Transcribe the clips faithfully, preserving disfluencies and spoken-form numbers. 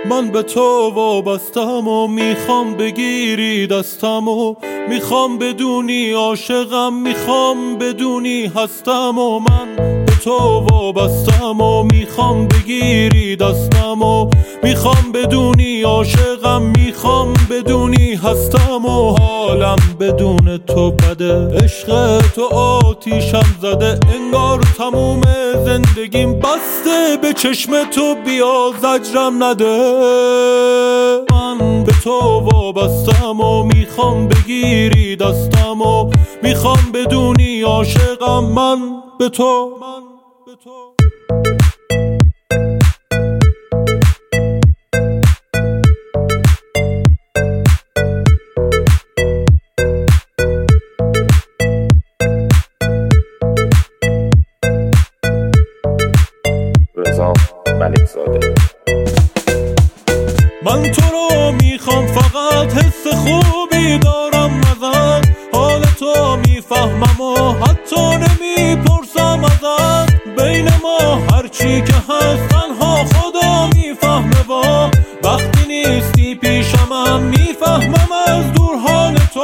من به تو وابستم و میخوام بگیری دستم و میخوام بدونی عاشقم، میخوام بدونی هستم و من به تو وابستم و میخوام بگیری دستم و میخوام بدونی عاشقم، میخوام بدونی هستم و حالم بدون تو بده. عشق تو آتیشم زده، انگار تموم زندگیم بسته به چشم تو، بیا زجرم نده. من به تو وابستم و میخوام بگیری دستم و میخوام بدونی عاشقم، من به تو من به تو رضا ملک زاده. من تو رو میخوام، فقط حس خوبی دارم ازت، حال تو میفهمم و حتی نمیپرسم ازت. بین ما هرچی که هست تنها خدا میفهمه و وقتی نیستی پیشمم میفهمم از دور حال تو.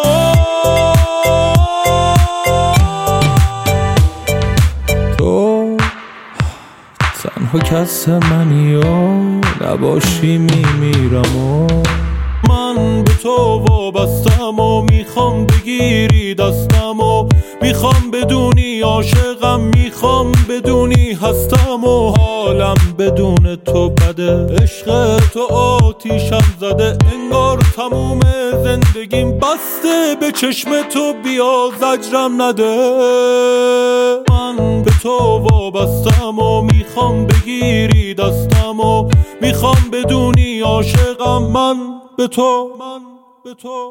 تو تنها کس منی و نباشی میمیرم و من به تو وابستم و میخوام بگیری دستم و میخوام بدونی عاشقم، میخوام بدونی هستم و حالم بدون تو بده. عشق تو آتیشم زده، انگار تموم زندگیم بسته به چشم تو، بیا زجرم نده. من به تو وابستم و میخوام بگیری دستم و میخوام بدونی عاشقم، من به تو من به تو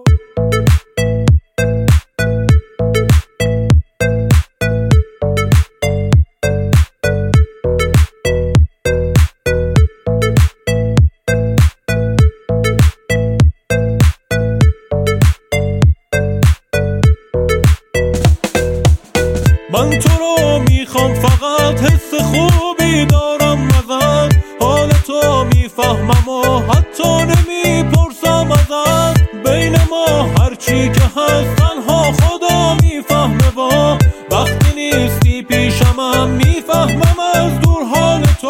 من تو رو میخوام، فقط حس خوبی دارم ازت، حال تو میفهمم و حتی نمیپرسم ازت. بین ما هرچی که هست تنها خدا میفهمه و وقتی نیستی پیشمم میفهمم از دور حال تو.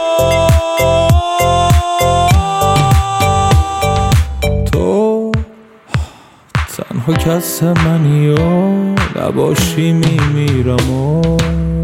تو تنها کس منی و نباشی میمیرم و